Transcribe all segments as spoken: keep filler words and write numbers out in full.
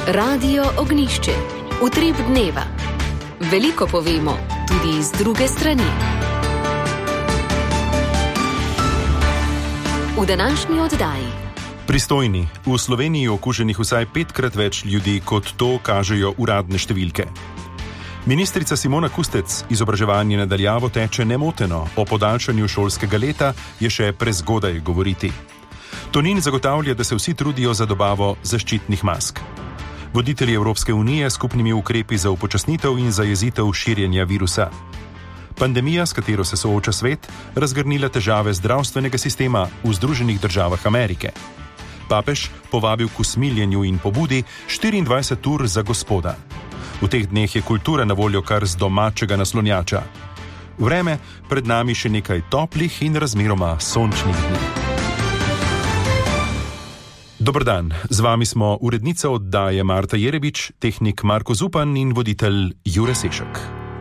Radio Ognišče, utrip dneva. Veliko povemo, tudi iz druge strani. V današnji oddaji. Pristojni. V Sloveniji okuženih vsaj petkrat več ljudi, kot to kažejo uradne številke. Ministrica Simona Kustec izobraževanje nadaljavo teče nemoteno, o podaljšanju šolskega leta je še prezgodaj govoriti. Tonin zagotavlja, da se vsi trudijo za dobavo zaščitnih mask. Voditelji Evropske unije skupnimi ukrepi za upočasnitev in zajezitev širjenja virusa. Pandemija, s katero se sooča svet, razgrnila težave zdravstvenega sistema v Združenih državah Amerike. Papež povabil k usmiljenju in pobudi štiriindvajset ur za Gospoda. V teh dneh je kultura na voljo kar z domačega naslonjača. Vreme, pred nami še nekaj toplih in razmeroma sončnih dni. Dober dan, z vami smo urednica oddaje Marta Jerebič, tehnik Marko Zupan in voditelj Jure Sešek.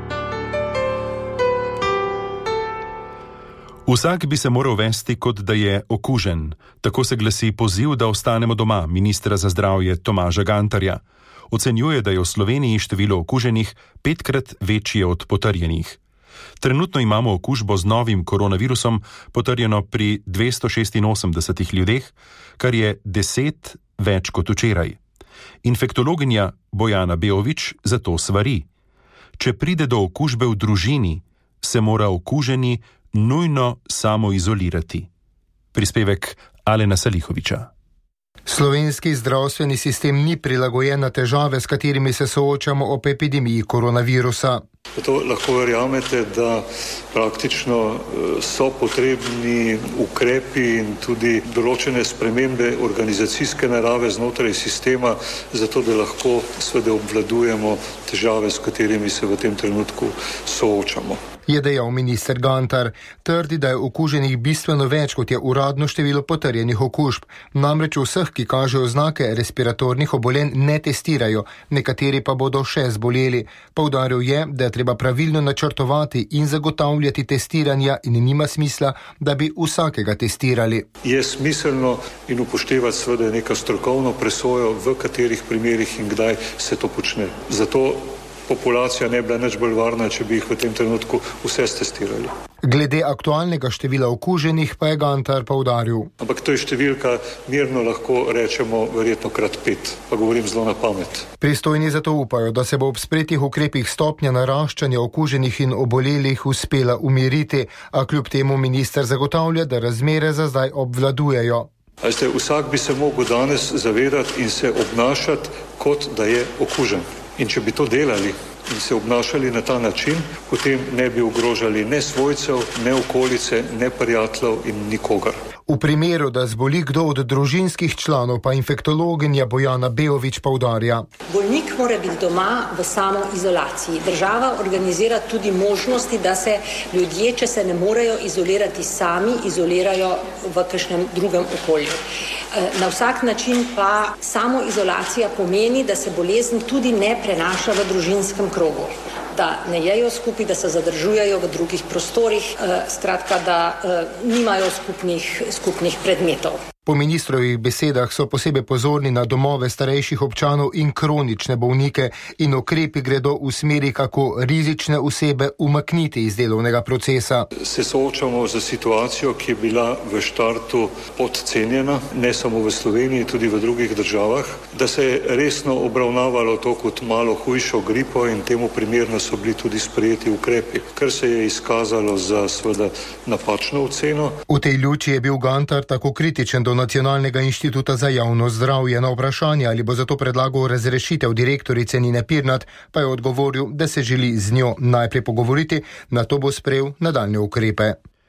Vsak bi se moral vesti, kot da je okužen. Tako se glasi poziv, da ostanemo doma, ministra za zdravje Tomaža Gantarja. Ocenjuje, da je v Sloveniji število okuženih petkrat večje od potrjenih. Trenutno imamo okužbo z novim koronavirusom potrjeno pri dvesto šestinosemdesetih ljudeh, kar je deset več kot včeraj. Infektologinja Bojana Beović zato svari. Če pride do okužbe v družini, se mora okuženi nujno samoizolirati. Prispevek Alena Salihoviča. Slovenski zdravstveni sistem ni prilagojen na težave, s katerimi se soočamo ob epidemiji koronavirusa. Zato lahko verjamete, da praktično so potrebni ukrepi in tudi določene spremembe organizacijske narave znotraj sistema, zato da lahko seveda obvladujemo težave, s katerimi se v tem trenutku soočamo. Je dejal minister Gantar. Trdi, da je okuženih bistveno več, kot je uradno število potrjenih okužb. Namreč vseh, ki kažejo znake respiratornih obolenj, ne testirajo, nekateri pa bodo še zboleli. Poudaril je, da je treba pravilno načrtovati in zagotavljati testiranja in nima smisla, da bi vsakega testirali. Je smiselno in upoštevati seveda neko strokovno presojo, v katerih primerih in kdaj se to počne. Zato populacija ne bila nič bolj varna, če bi jih v tem trenutku vse testirali. Glede aktualnega števila okuženih pa je Gantar poudaril. Ampak to je številka, mirno lahko rečemo verjetno krat pet, pa govorim zelo na pamet. Pristojni zato upajo, da se bo ob sprejetih ukrepih stopnja naraščanja okuženih in obolelih uspela umiriti, a kljub temu minister zagotavlja, da razmere za zdaj obvladujejo. Veste, vsak bi se mogel danes zavedati in se obnašati, kot da je okužen. In če bi to delali in se obnašali na ta način, potem ne bi ogrožali ne svojcev, ne okolice, ne prijateljev in nikogar. V primeru, da zboli kdo od družinskih članov, pa infektologinja Bojana Beović poudarja. Bolnik mora biti doma v samoizolaciji. Država organizira tudi možnosti, da se ljudje, če se ne morejo izolirati sami, izolirajo v kakšnem drugem okolju. Na vsak način pa samoizolacija pomeni, da se bolezen tudi ne prenaša v družinskem krogu. Da ne jejo skupaj, da se zadržujejo v drugih prostorih, skratka, da nimajo skupnih, skupnih predmetov. Po ministrovih besedah so posebej pozorni na domove starejših občanov in kronične bolnike in ukrepi gredo v smeri, kako rizične osebe umakniti iz delovnega procesa. Se soočamo z situacijo, ki je bila v štartu podcenjena, ne samo v Sloveniji, tudi v drugih državah, da se je resno obravnavalo to kot malo hujšo gripo in temu primerno so bili tudi sprejeti ukrepi, kar se je izkazalo za seveda napačno oceno. V tej luči je bil Gantar tako kritičen do Nacionalnega inštituta za javno zdravje. Na vprašanje, ali bo zato predlagal razrešitev direktorice Nine Pirnat, pa je odgovoril, da se želi z njo najprej pogovoriti, nato bo sprejel nadaljnje ukrepe.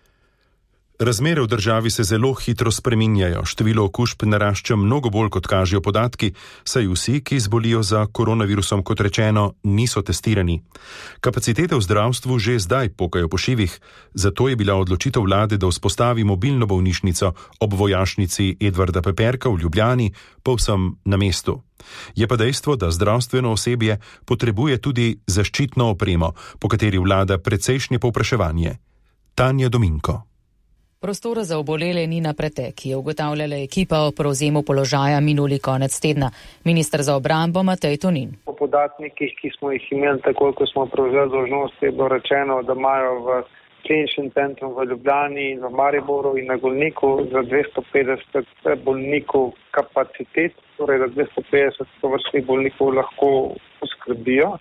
Razmere v državi se zelo hitro spreminjajo, število okužb narašča mnogo bolj, kot kažejo podatki, saj vsi, ki zbolijo za koronavirusom, kot rečeno, niso testirani. Kapacitete v zdravstvu že zdaj pokajo po šivih, zato je bila odločitev vlade, da vzpostavi mobilno bolnišnico ob vojašnici Edvarda Peperka v Ljubljani, povsem na mestu. Je pa dejstvo, da zdravstveno osebje potrebuje tudi zaščitno opremo, po kateri vlada precejšnje povpraševanje. Tanja Dominko. Prostora za obolele ni na pretek, je ugotavljala ekipa o prevzemu položaja minuli konec tedna. Minister za obrambo Matej Tonin. Po podatnikih, ki smo jih imeli takoj, ko smo prevzeli dolžnost, je bilo rečeno, da imajo v kliničnem centru v Ljubljani in v Mariboru in na Golniku za dvesto petdeset bolnikov kapacitet, torej da dvesto petdeset tovrstnih bolnikov lahko poskrbijo.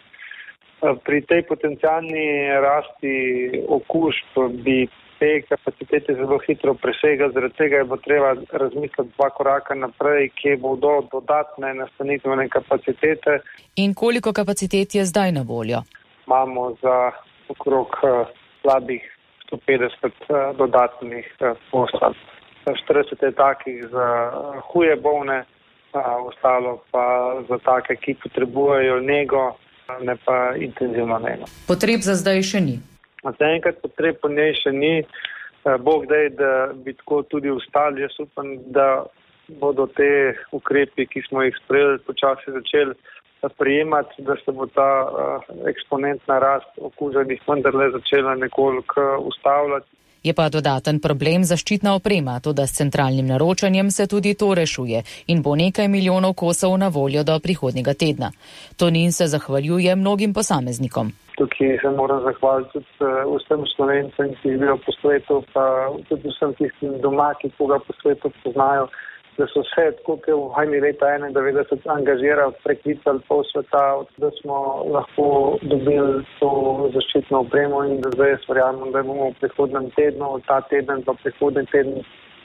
Pri tej potencialni rasti okužb bi te kapacitete zelo hitro presega, zaradi tega je bo treba razmisliti dva koraka naprej, kje bodo dodatne nastanitvene kapacitete. In koliko kapacitet je zdaj na voljo? Imamo za okrog slabih sto petdeset dodatnih postelj. štirideset je takih za huje bolne, ostalo pa za take, ki potrebujejo nego, ne pa intenzivno nego. Potreb za zdaj še ni. Zaenkrat potreb po njej še ni. Bog daj, da bi tako tudi ostali. Jaz upam, da bodo te ukrepi, ki smo jih sprejeli, počasi začeli prijemati, da se bo ta eksponentna rast okuženih vendarle začela nekoliko ustavljati. Je pa dodaten problem zaščitna oprema, toda s centralnim naročanjem se tudi to rešuje in bo nekaj milijonov kosov na voljo do prihodnjega tedna. Tonin se zahvaljuje mnogim posameznikom. Tukaj se moram zahvaliti tudi vsem Slovencem, ki živijo po svetu, pa tudi vsem tistim doma, ki koga po svetu poznajo, da so se tako, kot je v vojni leta enaindevetdeset angažirali, preklicali pol sveta, da smo lahko dobili to zaščitno opremo in da zdaj jaz verjamem, da bomo v prihodnem tednu, ta teden pa prihodnji teden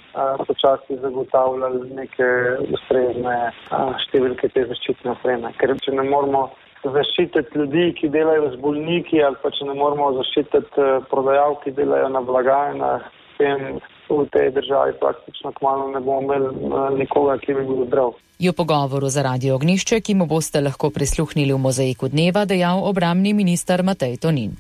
počasi zagotavljali neke ustrezne številke te zaščitne opreme. Ker če ne moramo zaščititi ljudi, ki delajo z bolniki, ali pa če ne moramo zaščititi prodajalk, ki delajo na blagajnah, tem v tej državi praktično kmalu ne bomo imeli nikoga, ki bi bil zdrav. Je v pogovoru za Radio Ognjišče, ki mu boste lahko prisluhnili v Mozaiku dneva, dejal obrambni minister Matej Tonin.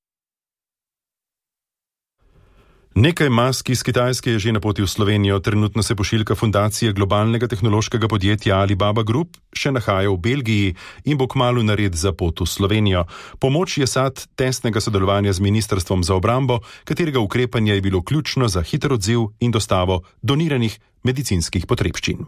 Nekaj mask iz Kitajske je že na poti v Slovenijo. Trenutno se pošiljka fundacije globalnega tehnološkega podjetja Alibaba Group še nahaja v Belgiji in bo kmalu nared za pot v Slovenijo. Pomoč je sad tesnega sodelovanja z Ministrstvom za obrambo, katerega ukrepanje je bilo ključno za hiter odziv in dostavo doniranih medicinskih potrebščin.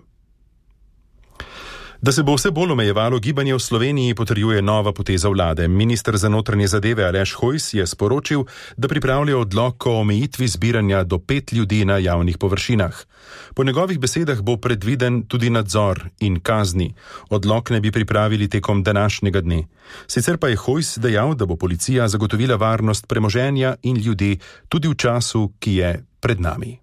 Da se bo vse bolj omejevalo gibanje v Sloveniji, potrjuje nova poteza vlade. Minister za notranje zadeve Aleš Hojs je sporočil, da pripravlja odlok o omejitvi zbiranja do pet ljudi na javnih površinah. Po njegovih besedah bo predviden tudi nadzor in kazni. Odlok ne bi pripravili tekom današnjega dne. Sicer pa je Hojs dejal, da bo policija zagotovila varnost premoženja in ljudi tudi v času, ki je pred nami.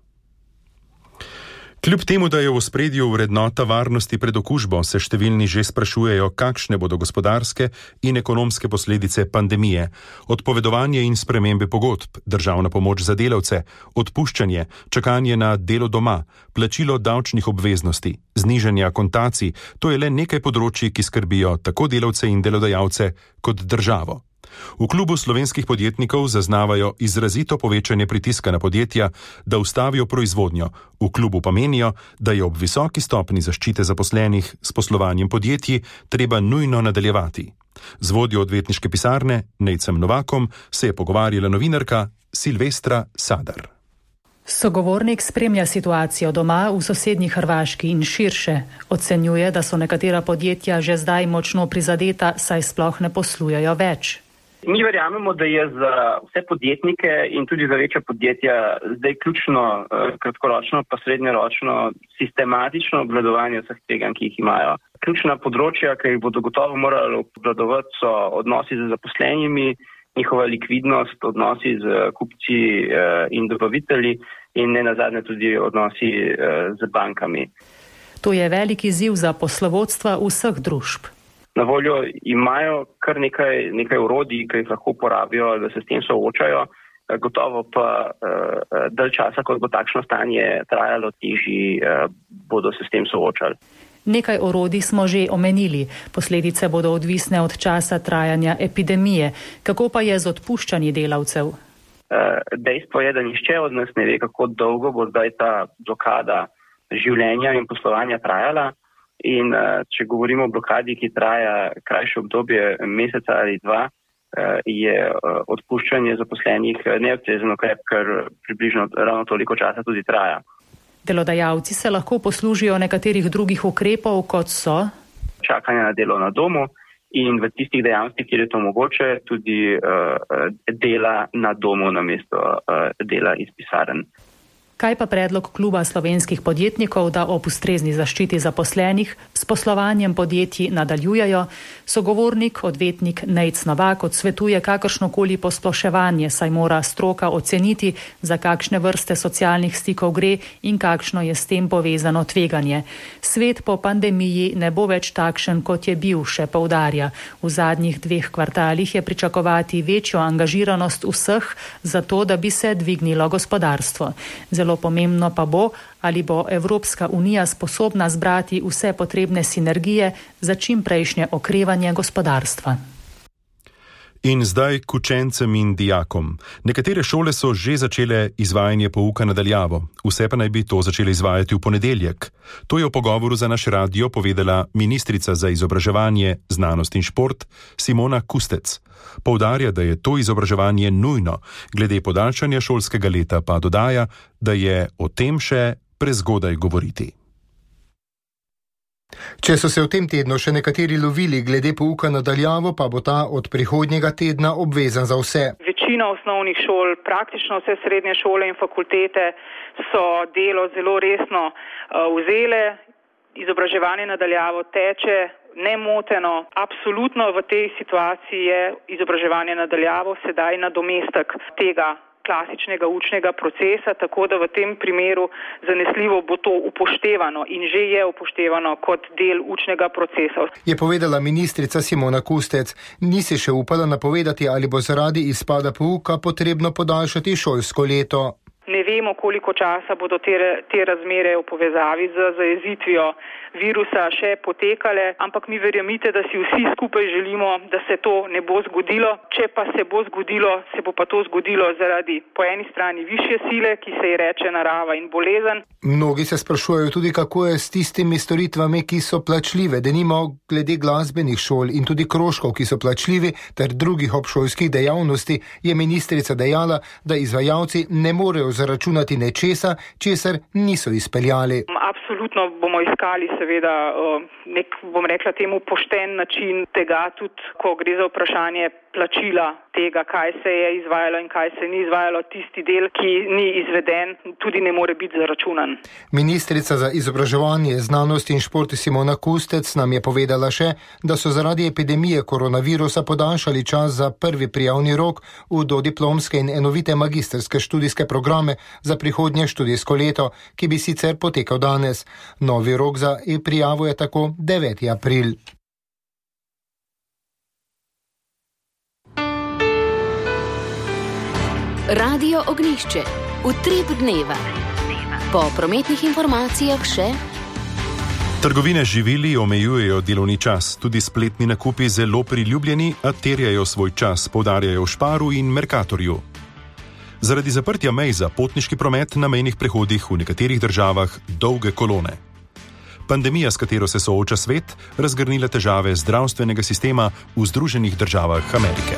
Kljub temu, da je v ospredju vrednota varnosti pred okužbo, se številni že sprašujejo, kakšne bodo gospodarske in ekonomske posledice pandemije. Odpovedovanje in spremembe pogodb, državna pomoč za delavce, odpuščanje, čakanje na delo doma, plačilo davčnih obveznosti, znižanje akontacij, to je le nekaj področji, ki skrbijo tako delavce in delodajalce kot državo. V klubu slovenskih podjetnikov zaznavajo izrazito povečanje pritiska na podjetja, da ustavijo proizvodnjo. V klubu pa menijo, da je ob visoki stopni zaščite zaposlenih s poslovanjem podjetij treba nujno nadaljevati. Z vodjo odvetniške pisarne Nejcem Novakom se je pogovarjala novinarka Silvestra Sadar. Sogovornik spremlja situacijo doma, v sosednji Hrvaški in širše. Ocenjuje, da so nekatera podjetja že zdaj močno prizadeta, saj sploh ne poslujejo več. Mi verjamemo, da je za vse podjetnike in tudi za večja podjetja zdaj ključno kratkoročno pa srednjeročno sistematično obvladovanje vseh tveganj, ki jih imajo. Ključna področja, ki jih bodo gotovo morali obvladovati, so odnosi z zaposlenimi, njihova likvidnost, odnosi z kupci in dobavitelji in ne nazadnje tudi odnosi z bankami. To je velik izziv za poslovodstva vseh družb. Na voljo imajo kar nekaj, nekaj orodij, ki jih lahko uporabijo, da se s tem soočajo. Gotovo pa eh, dalj časa, kot bo takšno stanje trajalo, težji eh, bodo se s tem soočali. Nekaj orodij smo že omenili. Posledice bodo odvisne od časa trajanja epidemije. Kako pa je z odpuščanjem delavcev? Eh, dejstvo je, da nihče od nas ne ve, kako dolgo bo zdaj ta blokada življenja in poslovanja trajala. In če govorimo o blokadi, ki traja krajše obdobje meseca ali dva, je odpuščanje zaposlenih neobsežen ukrep, ker približno ravno toliko časa tudi traja. Delodajalci se lahko poslužijo nekaterih drugih ukrepov, kot so čakanje na delo na domu in v tistih dejavnostih, kjer je to mogoče, tudi uh, dela na domu namesto uh, dela iz pisarn. Kaj pa predlog kluba slovenskih podjetnikov, da ob ustrezni zaščiti zaposlenih s poslovanjem podjetij nadaljujejo? Sogovornik, odvetnik Nejc Novak odsvetuje kakršnokoli posploševanje, saj mora stroka oceniti, za kakšne vrste socialnih stikov gre in kakšno je s tem povezano tveganje. Svet po pandemiji ne bo več takšen, kot je bil, še poudarja. V zadnjih dveh kvartalih je pričakovati večjo angažiranost vseh, zato da bi se dvignilo gospodarstvo. Zelo pomembno pa bo, ali bo Evropska unija sposobna zbrati vse potrebne sinergije za čim prejšnje okrevanje gospodarstva. In zdaj k učencem in dijakom. Nekatere šole so že začele izvajanje pouka nadaljavo, vse pa naj bi to začele izvajati v ponedeljek. To je v pogovoru za naš radio povedala ministrica za izobraževanje, znanost in šport Simona Kustec. Poudarja, da je to izobraževanje nujno, glede podaljšanja šolskega leta pa dodaja, da je o tem še prezgodaj govoriti. Če so se v tem tednu še nekateri lovili glede pouka nadaljavo, pa bo ta od prihodnjega tedna obvezen za vse. Večina osnovnih šol, praktično vse srednje šole in fakultete so delo zelo resno uh, vzele. Izobraževanje nadaljavo teče nemoteno. Absolutno v tej situaciji je izobraževanje nadaljavo sedaj nadomestek tega klasičnega učnega procesa, tako da v tem primeru zanesljivo bo to upoštevano in že je upoštevano kot del učnega procesa. Je povedala ministrica Simona Kustec. Ni se še upala napovedati, ali bo zaradi izpada pouka potrebno podaljšati šolsko leto. Ne vemo, koliko časa bodo te, te razmere v povezavi z zajezitvijo virusa še potekale, ampak mi verjamite, da si vsi skupaj želimo, da se to ne bo zgodilo. Če pa se bo zgodilo, se bo pa to zgodilo zaradi po eni strani višje sile, ki se ji reče narava in bolezen. Mnogi se sprašujejo tudi, kako je s tistimi storitvami, ki so plačljive, denimo glede glasbenih šol in tudi krožkov, ki so plačljivi, ter drugih obšolskih dejavnosti, je ministrica dejala, da izvajalci ne morejo zaračunati nečesa, česar niso izpeljali. Absolutno bomo iskali seveda nek, bom rekla temu, pošten način tega, tudi ko gre za vprašanje plačila tega, kaj se je izvajalo in kaj se ni izvajalo. Tisti del, ki ni izveden, tudi ne more biti zaračunan. Ministrica za izobraževanje, znanost in šport Simona Kustec nam je povedala še, da so zaradi epidemije koronavirusa podaljšali čas za prvi prijavni rok v dodiplomske in enovite magistrske študijske programe za prihodnje študijsko leto, ki bi sicer potekal danes. Novi rok za e-prijavo je tako deveti april. Radio Ognjišče. Utrip dneva. Po prometnih informacijah še. Trgovine z živili omejujejo delovni čas. Tudi spletni nakupi zelo priljubljeni, a terjajo svoj čas, poudarjajo v Šparu in Mercatorju. Zaradi zaprtja mej za potniški promet na mejnih prehodih v nekaterih državah dolge kolone. Pandemija, s katero se sooča svet, razgrnila težave zdravstvenega sistema v Združenih državah Amerike.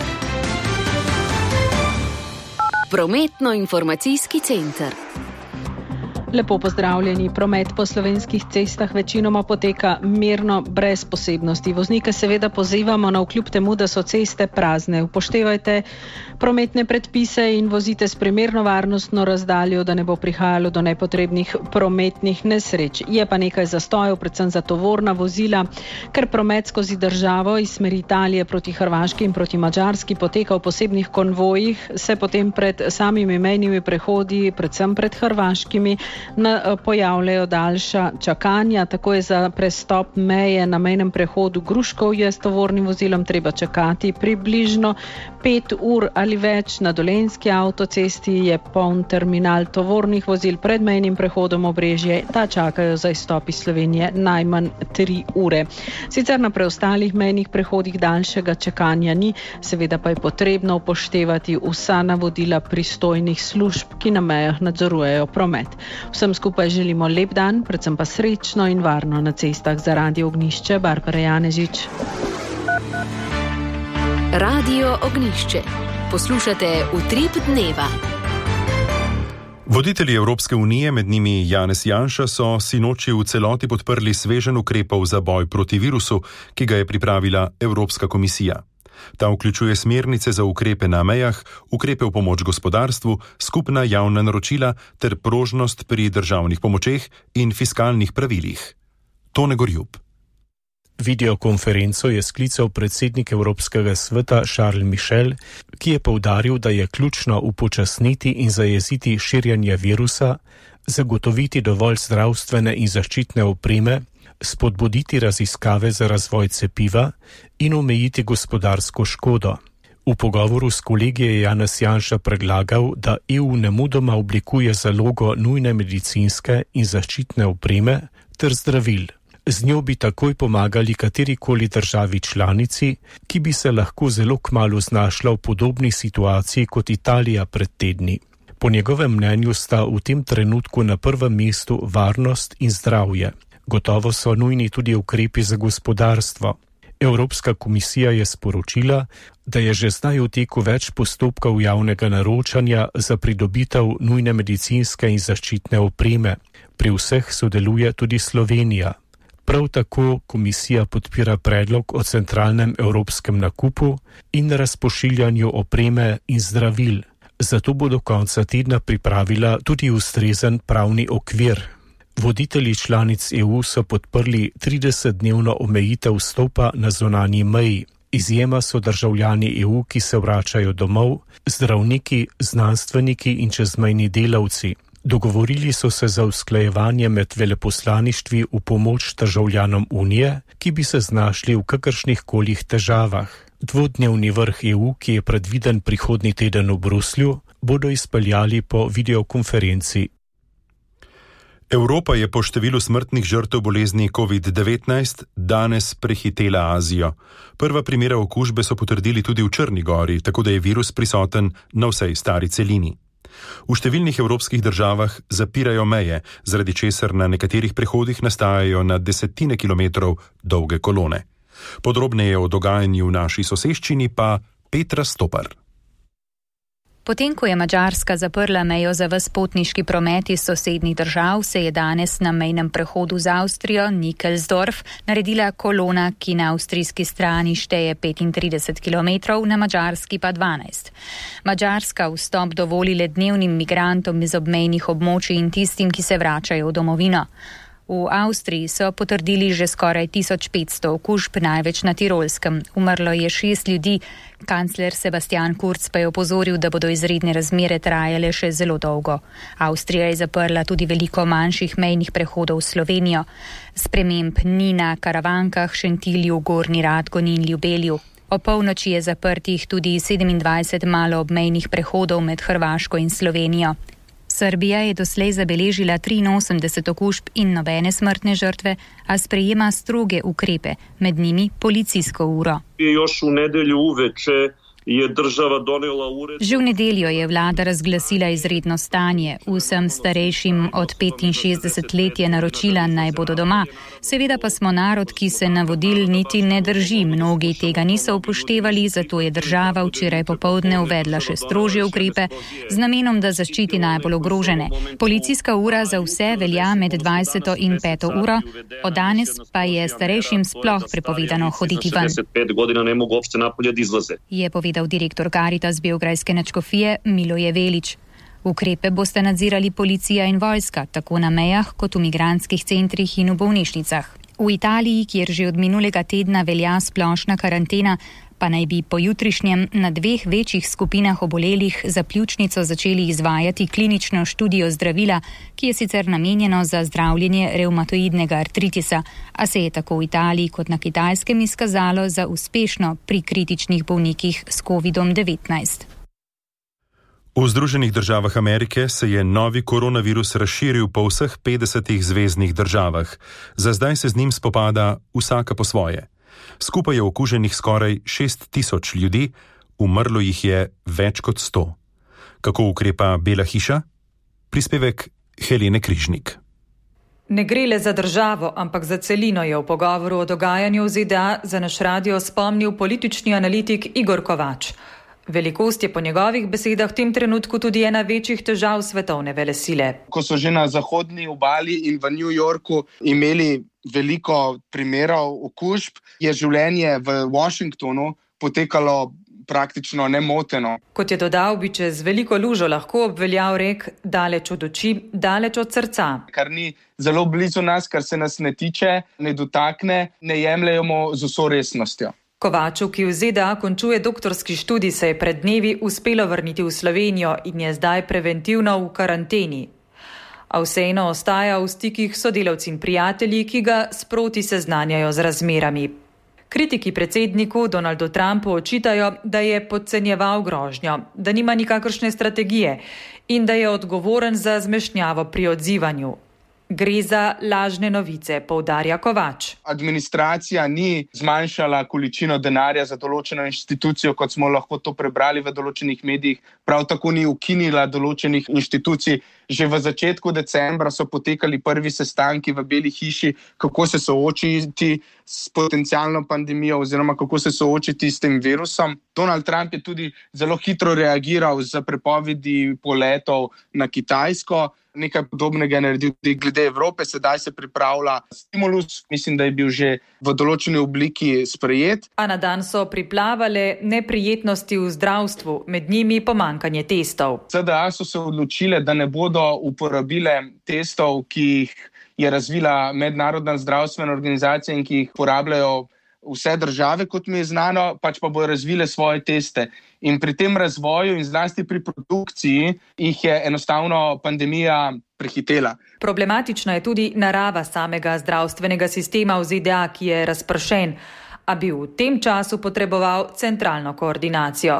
Prometno-informacijski center. Lepo pozdravljeni. Promet po slovenskih cestah večinoma poteka mirno, brez posebnosti. Voznike seveda pozivamo na vkljub temu, da so ceste prazne. Upoštevajte prometne predpise in vozite s primerno varnostno razdaljo, da ne bo prihajalo do nepotrebnih prometnih nesreč. Je pa nekaj zastojev, predvsem za tovorna vozila, ker promet skozi državo iz smeri Italije proti Hrvaški in proti Madžarski poteka v posebnih konvojih, se potem pred samimi mejnimi prehodi, predvsem pred hrvaškimi, Na, pojavljajo daljša čakanja. Tako je za prestop meje na mejnem prehodu Gruškovje s tovornim vozilom treba čakati približno pet ur ali več. Na Dolenjski avtocesti je poln terminal tovornih vozil pred mejnim prehodom Obrežje. Ta čakajo za izstop iz Slovenije najmanj tri ure. Sicer na preostalih mejnih prehodih daljšega čakanja ni, seveda pa je potrebno upoštevati vsa navodila pristojnih služb, ki na mejah nadzorujejo promet. Vsem skupaj želimo lep dan, predvsem pa srečno in varno na cestah. Za Radio Ognjišče, Barbara Janežič. Radio Ognišče. Poslušate Utrip dneva. Voditelji Evropske unije, med njimi Janez Janša, so sinoči v celoti podprli sveženj ukrepov za boj proti virusu, ki ga je pripravila Evropska komisija. Ta vključuje smernice za ukrepe na mejah, ukrepe v pomoč gospodarstvu, skupna javna naročila ter prožnost pri državnih pomočeh in fiskalnih pravilih. Tone Gorjub. Videokonferenco je sklical predsednik Evropskega sveta Charles Michel, ki je poudaril, da je ključno upočasniti in zajeziti širjenje virusa, zagotoviti dovolj zdravstvene in zaščitne opreme, spodbuditi raziskave za razvoj cepiva in omejiti gospodarsko škodo. V pogovoru s kolegi je Janez Janša predlagal, da E U nemudoma oblikuje zalogo nujne medicinske in zaščitne opreme ter zdravil. Z njo bi takoj pomagali katerikoli državi članici, ki bi se lahko zelo kmalu znašla v podobni situaciji kot Italija pred tedni. Po njegovem mnenju sta v tem trenutku na prvem mestu varnost in zdravje. Gotovo so nujni tudi ukrepi za gospodarstvo. Evropska komisija je sporočila, da je že zdaj v teku več postopkov javnega naročanja za pridobitev nujne medicinske in zaščitne opreme. Pri vseh sodeluje tudi Slovenija. Prav tako komisija podpira predlog o centralnem evropskem nakupu in razpošiljanju opreme in zdravil. Zato bo do konca tedna pripravila tudi ustrezen pravni okvir. Voditelji članic E U so podprli tridesetdnevno omejitev vstopa na zunanji meji. Izjema so državljani E U, ki se vračajo domov, zdravniki, znanstveniki in čezmejni delavci. Dogovorili so se za usklajevanje med veleposlaništvi v pomoč državljanom Unije, ki bi se znašli v kakršnih kolih težavah. Dvodnevni vrh E U, ki je predviden prihodnji teden v Bruslju, bodo izpeljali po videokonferenci. Evropa je po številu smrtnih žrtev bolezni covid devetnajst danes prehitela Azijo. Prva primera okužbe so potrdili tudi v Črni gori, tako da je virus prisoten na vsej stari celini. V številnih evropskih državah zapirajo meje, zaradi česar na nekaterih prehodih nastajajo na desetine kilometrov dolge kolone. Podrobneje o dogajanju v naši soseščini pa Petra Stopar. Potem, ko je Madžarska zaprla mejo za ves potniški promet iz sosednjih držav, se je danes na mejnem prehodu z Avstrijo, Nickelsdorf, naredila kolona, ki na avstrijski strani šteje petintrideset kilometrov, na madžarski pa dvanajst. Madžarska vstop dovoli le dnevnim migrantom iz obmejnih območij in tistim, ki se vračajo v domovino. V Avstriji so potrdili že skoraj tisoč petsto okužb, največ na Tirolskem. Umrlo je šest ljudi. Kancler Sebastian Kurz pa je opozoril, da bodo izredne razmere trajale še zelo dolgo. Avstrija je zaprla tudi veliko manjših mejnih prehodov v Slovenijo. Sprememb ni na Karavankah, Šentilju, Gornji Radgoni in Ljubelju. O polnoči je zaprtih tudi sedemindvajset maloobmejnih prehodov med Hrvaško in Slovenijo. Srbija je doslej zabeležila triinosemdeset okužb in nobene smrtne žrtve, a sprejema stroge ukrepe, med njimi policijsko uro. Još u nedelju uveče je država donela uredbu. Že v nedeljo je vlada razglasila izredno stanje. Vsem starejšim od petinšestdeset let je naročila, naj bodo doma. Seveda pa smo narod, ki se navodil niti ne drži. Mnogi tega niso upoštevali, zato je država včeraj popoldne uvedla še strožje ukrepe z namenom, da zaščiti najbolj ogrožene. Policijska ura za vse velja med dvajseto in peto uro, od danes pa je starejšim sploh prepovedano hoditi ven. šestdeset pet godina ne mogu uopšte napolje da izlaze. Je povedal direktor Karitas Beograjske nadškofije Miloje Velič. Ukrepe boste nadzirali policija in vojska, tako na mejah kot v migrantskih centrih in v bolnišnicah. V Italiji, kjer že od minulega tedna velja splošna karantena, pa naj bi po jutrišnjem na dveh večjih skupinah obolelih za pljučnico začeli izvajati klinično študijo zdravila, ki je sicer namenjeno za zdravljenje revmatoidnega artritisa, a se je tako v Italiji kot na Kitajskem izkazalo za uspešno pri kritičnih bolnikih s kovidom devetnajst. V Združenih državah Amerike se je novi koronavirus razširil po vseh petdesetih zveznih državah. Za zdaj se z njim spopada vsaka po svoje. Skupaj je okuženih skoraj šest tisoč ljudi, umrlo jih je več kot sto. Kako ukrepa Bela hiša? Prispevek Helene Križnik. Ne gre le za državo, ampak za celino, je v pogovoru o dogajanju v Z D A za naš radio spomnil politični analitik Igor Kovač. Velikost je po njegovih besedah v tem trenutku tudi ena večjih težav svetovne velesile. Ko so že na zahodni obali in v New Yorku imeli veliko primerov okužb, je življenje v Washingtonu potekalo praktično nemoteno. Kot je dodal, bi čez veliko lužo lahko obveljal rek daleč od oči, daleč od srca. Kar ni zelo blizu nas, kar se nas ne tiče, ne dotakne, ne jemljemo z vso resnostjo. Kovaču, ki v Z D A končuje doktorski študij, se je pred dnevi uspelo vrniti v Slovenijo in je zdaj preventivno v karanteni. A vseeno ostaja v stikih s sodelavci in prijatelji, ki ga sproti seznanjajo z razmerami. Kritiki predsedniku Donaldu Trumpu očitajo, da je podcenjeval grožnjo, da nima nikakršne strategije in da je odgovoren za zmešnjavo pri odzivanju. Gre za lažne novice, poudarja Kovač. Administracija ni zmanjšala količino denarja za določeno inštitucijo, kot smo lahko to prebrali v določenih medijih, prav tako ni ukinila določenih inštitucij. Že v začetku decembra so potekali prvi sestanki v Beli hiši, kako se soočiti s potencialno pandemijo oziroma kako se soočiti s tem virusom. Donald Trump je tudi zelo hitro reagiral z prepovedi poletov na Kitajsko. Nekaj podobnega je naredil tudi glede Evrope, sedaj se pripravlja stimulus, mislim, da je bil že v določeni obliki sprejet. A na dan so priplavale neprijetnosti v zdravstvu, med njimi pomanjkanje testov. Z D A so se odločile, da ne bodo uporabile testov, ki jih je razvila Mednarodna zdravstvena organizacija in ki jih uporabljajo vse države, kot mi je znano, pač pa bodo razvile svoje teste. In pri tem razvoju in zlasti pri produkciji jih je enostavno pandemija prehitela. Problematična je tudi narava samega zdravstvenega sistema v Z D A, ki je razpršen, a bi v tem času potreboval centralno koordinacijo.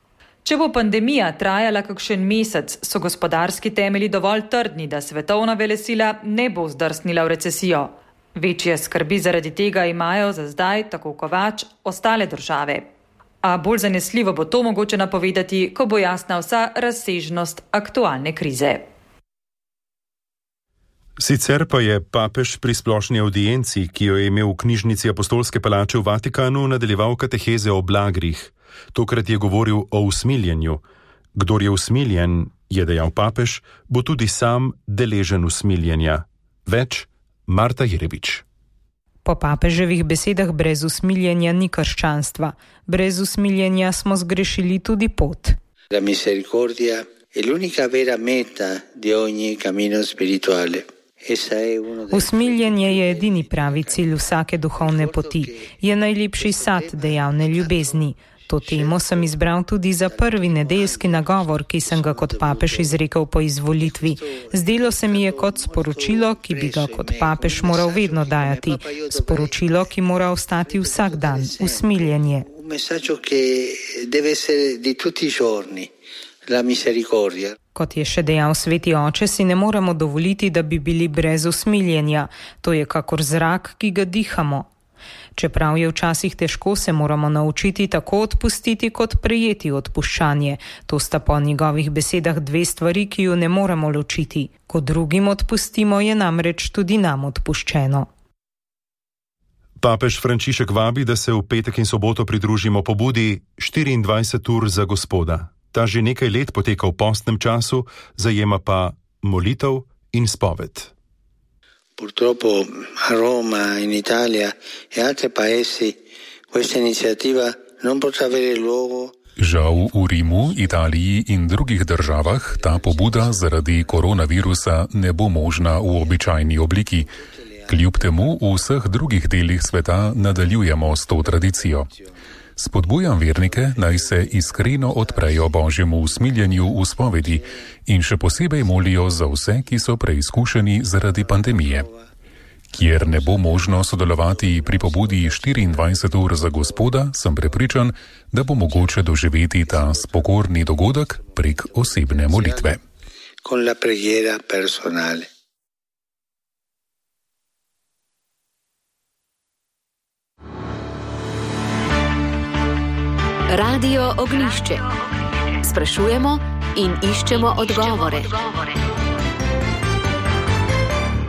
Če bo pandemija trajala kakšen mesec, so gospodarski temelji dovolj trdni, da svetovna velesila ne bo zdrsnila v recesijo. Večje skrbi zaradi tega imajo za zdaj, tako Kovač, ostale države. A bolj zanesljivo bo to mogoče napovedati, ko bo jasna vsa razsežnost aktualne krize. Sicer pa je papež pri splošni audienci, ki jo je imel v knjižnici Apostolske palače v Vatikanu, nadaljeval kateheze o blagrih. Tokrat je govoril o usmiljenju. Kdor je usmiljen, je dejal papež, bo tudi sam deležen usmiljenja. Več Marta Jerebič. Po papeževih besedah brez usmiljenja ni krščanstva. Brez usmiljenja smo zgrešili tudi pot. La misericordia è l'unica vera meta di ogni cammino spirituale. Usmiljenje je edini pravi cilj vsake duhovne poti. Je najlepši sad dejavne ljubezni. To temo sem izbral tudi za prvi nedeljski nagovor, ki sem ga kot papež izrekel po izvolitvi. Zdelo se mi je kot sporočilo, ki bi ga kot papež moral vedno dajati. Sporočilo, ki mora ostati vsak dan. Usmiljenje. Un messaggio che deve essere di tutti i giorni. La misericordia. Kot je še dejal sveti oče, si ne moremo dovoliti, da bi bili brez usmiljenja. To je kakor zrak, ki ga dihamo. Čeprav je včasih težko, se moramo naučiti tako odpustiti kot prejeti odpuščanje. To sta po njegovih besedah dve stvari, ki ju ne moremo ločiti. Ko drugim odpustimo, je namreč tudi nam odpuščeno. Papež Frančišek vabi, da se v petek in soboto pridružimo pobudi štiriindvajset ur za Gospoda. Ta že nekaj let poteka v postnem času, zajema pa molitev in spoved. Purtroppo a Roma, in Italia e altri paesi questa iniziativa non potrà avere luogo. Žal v Rimu, Italiji in drugih državah ta pobuda zaradi koronavirusa ne bo možna v običajni obliki. Kljub temu v vseh drugih delih sveta nadaljujemo s to tradicijo. Spodbujam vernike, naj se iskreno odprejo Božjemu usmiljenju v spovedi in še posebej molijo za vse, ki so preizkušeni zaradi pandemije. Kjer ne bo možno sodelovati pri pobudi štiriindvajset ur za Gospoda, sem prepričan, da bo mogoče doživeti ta spokorni dogodek prek osebne molitve. Con la preghiera personale. Radio Ognjišče. Sprašujemo in iščemo odgovore.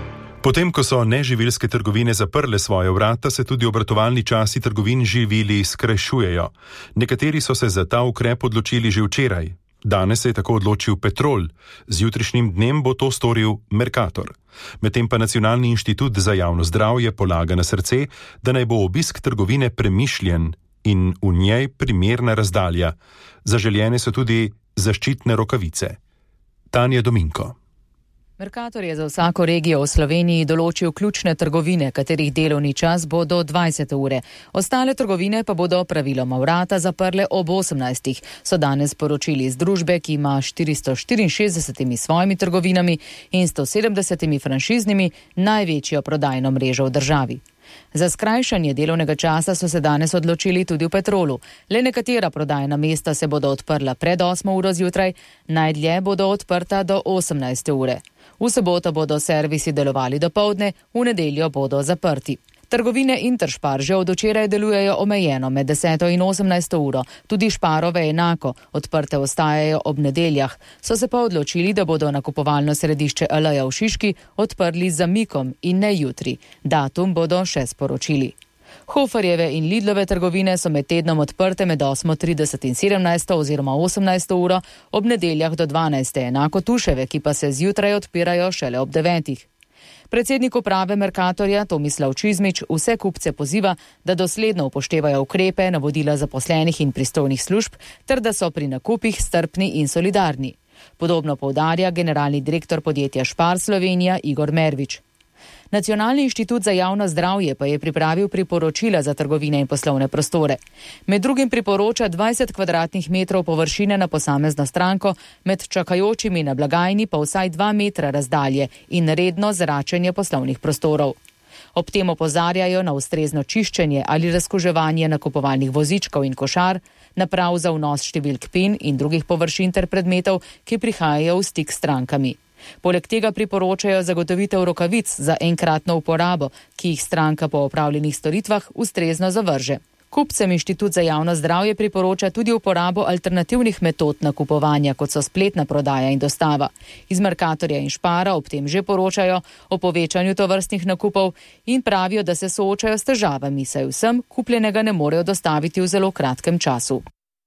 Potem, ko so neživilske trgovine zaprle svoje vrata, se tudi obratovalni časi trgovin živili skrajšujejo. Nekateri so se za ta ukrep odločili že včeraj. Danes se je tako odločil Petrol, z jutrišnjim dnem bo to storil Mercator. Medtem pa Nacionalni inštitut za javno zdravje polaga na srce, da naj bo obisk trgovine premišljen in v njej primerna razdalja. Zaželjene so tudi zaščitne rokavice. Tanja Dominko. Mercator je za vsako regijo v Sloveniji določil ključne trgovine, katerih delovni čas bo do dvajsete ure. Ostale trgovine pa bodo praviloma vrata zaprle ob osemnajstih, so danes poročili iz družbe, ki ima štiristo štiriinšestdeset svojimi trgovinami in sto sedemdeset franšiznimi največjo prodajno mrežo v državi. Za skrajšanje delovnega časa so se danes odločili tudi v Petrolu. Le nekatera prodajna mesta se bodo odprla pred osmo uro zjutraj, najdlje bodo odprta do osemnajste ure. V soboto bodo servisi delovali do povdne, v nedeljo bodo zaprti. Trgovine Interspar že od včeraj delujejo omejeno med deseto in osemnajsto uro, tudi Šparove enako, odprte ostajajo ob nedeljah. So se pa odločili, da bodo nakupovalno središče Aleja v Šiški odprli z zamikom in ne jutri. Datum bodo še sporočili. Hoferjeve in Lidlove trgovine so med tednom odprte med osmo trideset in sedemnajsto oziroma osemnajsto uro, ob nedeljah do dvanajste, enako Tuševe, ki pa se zjutraj odpirajo šele ob devetih. Predsednik uprave Mercatorja Tomislav Čizmič vse kupce poziva, da dosledno upoštevajo ukrepe, navodila zaposlenih in pristojnih služb, ter da so pri nakupih strpni in solidarni. Podobno poudarja generalni direktor podjetja Špar Slovenija Igor Mervič. Nacionalni inštitut za javno zdravje pa je pripravil priporočila za trgovine in poslovne prostore. Med drugim priporoča dvajset kvadratnih metrov površine na posamezno stranko, med čakajočimi na blagajni pa vsaj dva metra razdalje in redno zračenje poslovnih prostorov. Ob tem opozarjajo na ustrezno čiščenje ali razkuževanje nakupovalnih vozičkov in košar, naprav za vnos številk pin in drugih površin ter predmetov, ki prihajajo v stik s strankami. Poleg tega priporočajo zagotovitev rokavic za enkratno uporabo, ki jih stranka po opravljenih storitvah ustrezno zavrže. Kupcem Inštitut za javno zdravje priporoča tudi uporabo alternativnih metod nakupovanja, kot so spletna prodaja in dostava. Iz Mercatorja in Špara ob tem že poročajo o povečanju tovrstnih nakupov in pravijo, da se soočajo s težavami, saj vsem kupljenega ne morejo dostaviti v zelo kratkem času.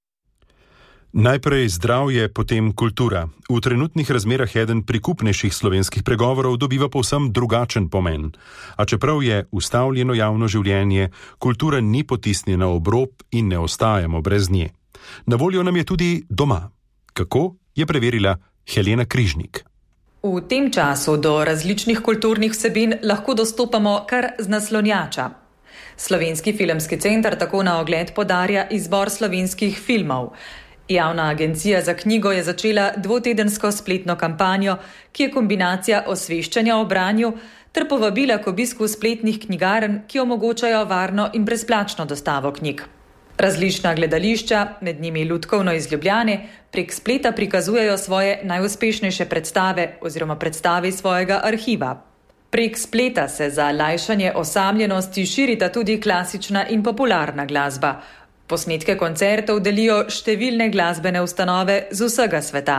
Najprej zdravje, potem kultura. V trenutnih razmerah eden prikupnejših slovenskih pregovorov dobiva povsem drugačen pomen. A čeprav je ustavljeno javno življenje, kultura ni potisnjena ob rob in ne ostajamo brez nje. Na voljo nam je tudi doma. Kako, je preverila Helena Križnik. V tem času do različnih kulturnih vsebin lahko dostopamo kar z naslonjača. Slovenski filmski center tako na ogled podarja izbor slovenskih filmov. Javna agencija za knjigo je začela dvotedensko spletno kampanjo, ki je kombinacija osveščanja o branju ter povabila k obisku spletnih knjigarn, ki omogočajo varno in brezplačno dostavo knjig. Različna gledališča, med njimi Lutkovno iz Ljubljane, prek spleta prikazujejo svoje najuspešnejše predstave oziroma predstave svojega arhiva. Prek spleta se za lajšanje osamljenosti širita tudi klasična in popularna glasba. Posnetke koncertov delijo številne glasbene ustanove z vsega sveta.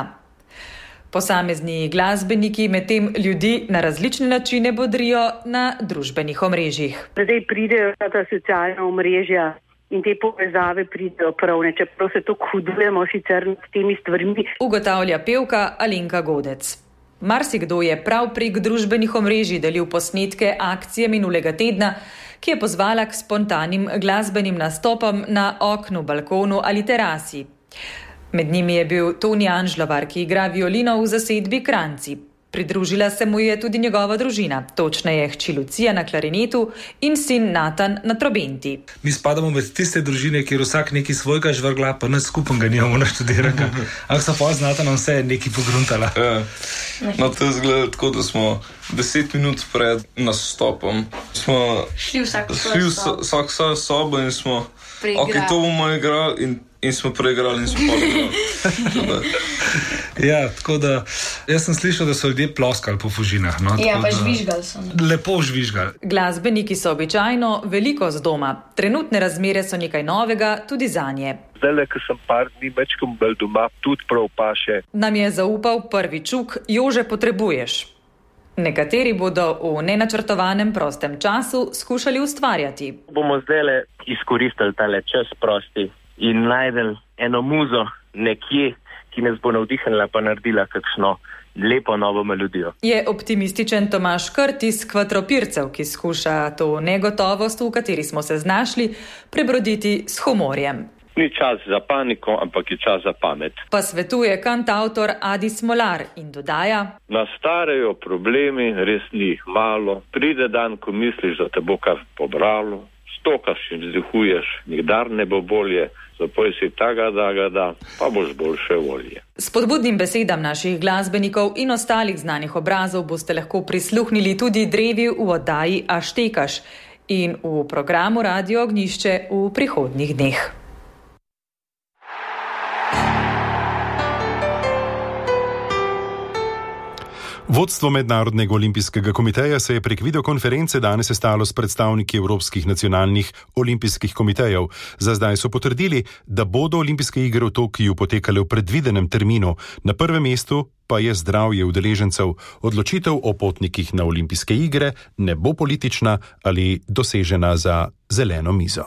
Posamezni glasbeniki medtem ljudi na različne načine bodrijo na družbenih omrežjih. Zdaj pridejo ta socialna omrežja in te povezave pridejo pravne, čeprav se to hudujemo sicer s temi stvarmi. Ugotavlja pevka Alenka Godec. Marsikdo je prav prek družbenih omrežij delil posnetke akcije minulega tedna, ki je pozvala k spontanim glasbenim nastopom na oknu, balkonu ali terasi. Med njimi je bil Toni Anžlovar, ki igra violino v zasedbi Kranjci. Pridružila se mu je tudi njegova družina, točneje hči Lucija na klarinetu in sin Natan na trobenti. Mi spadamo med tiste družine, kjer vsak neki svojega žvrgla, pa nas skupaj ga nimamo naštudiranega. Ampak so pa z Natanom vse neki pogruntala. Ja. No, to je zgleda tako, da smo deset minut pred nastopom smo šli vsak v svojo sobo in smo ok, to bomo igrali in In smo preigrali in smo podigrali. Ja, tako da, jaz sem slišal, da so ljudje ploskali po Fužinah. No? Ja, pa žvižgali so. Lepo žvižgali. Glasbeniki so običajno veliko z doma. Trenutne razmere so nekaj novega tudi zanje. Zdaj, ko sem par dni večkom bil doma, tudi prav paše. Nam je zaupal prvi čuk, Jože potrebuješ. Nekateri bodo v nenačrtovanem prostem času skušali ustvarjati. Bomo zdaj izkoristili tale čas prosti in najdel eno muzo nekje, ki nas bo navdihnila pa naredila kakšno lepo novo melodijo. Je optimističen Tomaž Krt iz Kvadropircev, ki skuša to negotovost, v kateri smo se znašli, prebroditi s humorjem. Ni čas za paniko, ampak je čas za pamet. Pa svetuje kantavtor Adi Smolar in dodaja: Nastajajo problemi, res ni jih malo. Pride dan, ko misliš, da te bo kar pobralo. Stokaš in vzdihuješ, nikdar ne bo bolje. Zapoj si taga, daga, da, pa boš boljše volje. Spodbudnim besedam naših glasbenikov in ostalih znanih obrazov boste lahko prisluhnili tudi drevi v oddaji A štekaš in v programu Radio Ognjišče v prihodnjih dneh. Vodstvo Mednarodnega olimpijskega komiteja se je prek videokonference danes sestalo s predstavniki Evropskih nacionalnih olimpijskih komitejev. Za zdaj so potrdili, da bodo olimpijske igre v Tokiu potekale v predvidenem terminu. Na prvem mestu pa je zdravje udeležencev. Odločitev o potnikih na olimpijske igre ne bo politična ali dosežena za zeleno mizo.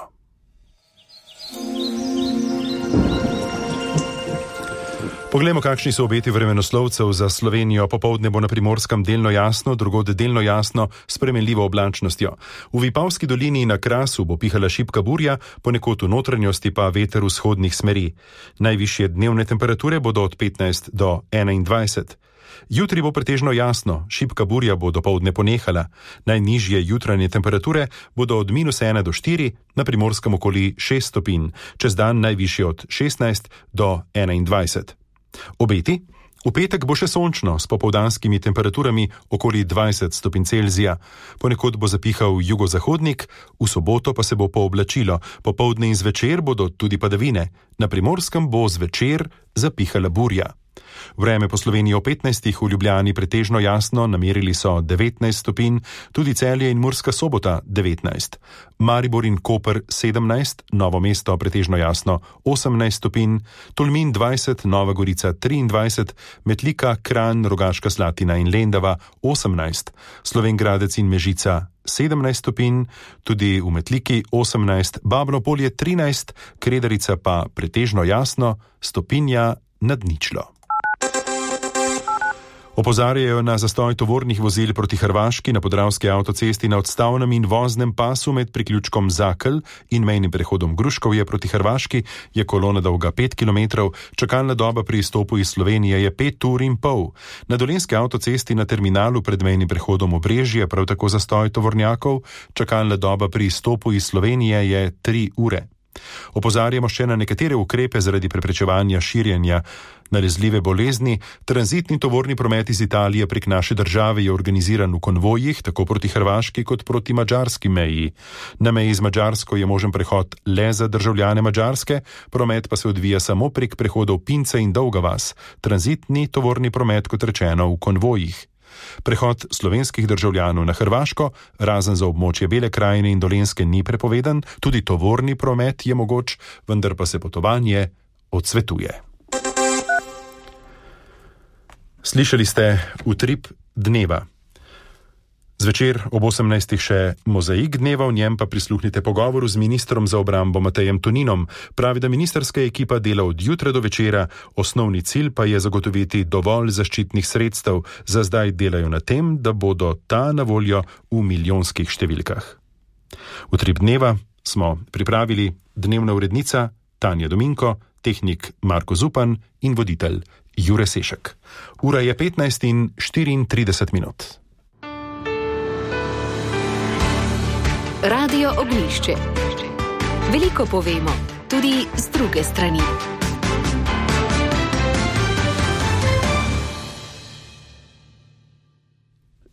Poglejmo, kakšni so obeti vremenoslovcev za Slovenijo. Popoldne bo na Primorskem delno jasno, drugod delno jasno s spremenljivo oblačnostjo. V Vipavski dolini in na Krasu bo pihala šibka burja, ponekod v notranjosti pa veter vzhodnih smeri. Najvišje dnevne temperature bodo od petnajst do enaindvajset. Jutri bo pretežno jasno, šibka burja bo dopoldne ponehala. Najnižje jutranje temperature bodo od minus ena do štiri, na Primorskem okoli šest stopinj, čez dan najvišje od šestnajst do enaindvajset. Obeti? V petek bo še sončno s popoldanskimi temperaturami okoli dvajset stopinj Celzija. Ponekod bo zapihal jugozahodnik, v soboto pa se bo pooblačilo. Popoldne in zvečer bodo tudi padavine. Na Primorskem bo zvečer zapihala burja. Vreme po Sloveniji o petnajstih, v Ljubljani pretežno jasno, namerili so devetnajst stopinj, tudi Celje in Murska Sobota devetnajst. Maribor in Koper sedemnajst, Novo mesto pretežno jasno osemnajst stopinj, Tolmin dvajset, Nova Gorica triindvajset, Metlika, Kranj, Rogaška Slatina in Lendava osemnajst, Slovenj Gradec in Mežica sedemnajst stopinj, tudi v Metliki osemnajst, Babno Polje trinajst, Kredarica pa pretežno jasno, stopinja nad ničlo. Opozarjajo na zastoj tovornih vozil proti Hrvaški na Podravski avtocesti na odstavnem in voznem pasu med priključkom Zakelj in mejnim prehodom Gruškovje proti Hrvaški je kolona dolga pet kilometrov, čakalna doba pri izstopu iz Slovenije je pet ur in pol. Na Dolenjski avtocesti na terminalu pred mejnim prehodom Obrežje prav tako zastoj tovornjakov, čakalna doba pri izstopu iz Slovenije je tri ure. Opozarjamo še na nekatere ukrepe zaradi preprečevanja širjenja nalezljive bolezni. Tranzitni tovorni promet iz Italije prek naše države je organiziran v konvojih, tako proti Hrvaški kot proti madžarski meji. Na meji z Madžarsko je možen prehod le za državljane Madžarske, promet pa se odvija samo prek prehodov Pince in Dolga vas. Tranzitni tovorni promet, kot rečeno, v konvojih. Prehod slovenskih državljanov na Hrvaško, razen za območje Bele krajine in Dolenjske, ni prepovedan, tudi tovorni promet je mogoč, vendar pa se potovanje odsvetuje. Slišali ste utrip dneva. Zvečer ob osemnajstih še mozaik dneva, v njem pa prisluhnite pogovoru z ministrom za obrambo Matejem Toninom. Pravi, da ministrska ekipa dela od jutra do večera, osnovni cilj pa je zagotoviti dovolj zaščitnih sredstev. Za zdaj delajo na tem, da bodo ta na voljo v milijonskih številkah. Utrip dneva smo pripravili dnevna urednica Tanja Dominko, tehnik Marko Zupan in voditelj Jure Sešek. Ura je petnajst in štiriintrideset minut. Radio Ognjišče. Veliko povemo, tudi z druge strani.